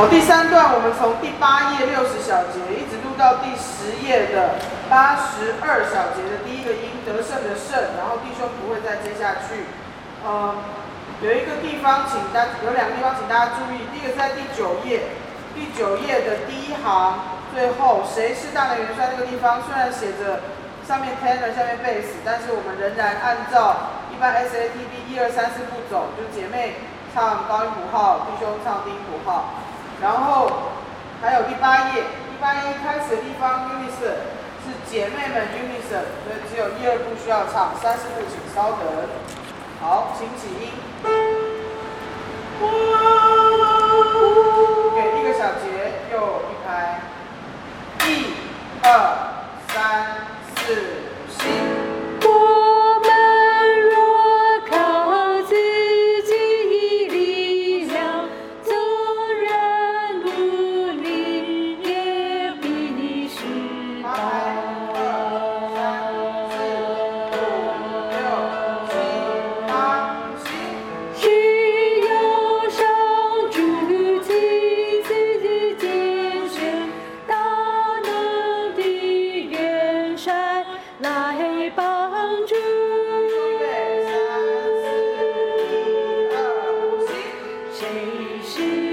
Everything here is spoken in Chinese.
好，第3段我们从第8页60小节一直录到第10页的82小节的第一个音得胜的胜，然后弟兄不会再接下去。有2个地方请大家注意，第一个是在第9页，第9页的第1行最后谁是大能元帅那个地方，虽然写着上面 tenor 下面 bass， 但是我们仍然按照一般 SATB 1、2、3、4步走，就姐妹唱高音谱号，弟兄唱低音谱号。然后还有第8页，第8页一开始的地方 unison 是姐妹们 unison， 所以只有1、2步需要唱，3、4步请稍等。好，请起音。给1个小节，又1拍。1、2、3、4、5。谁是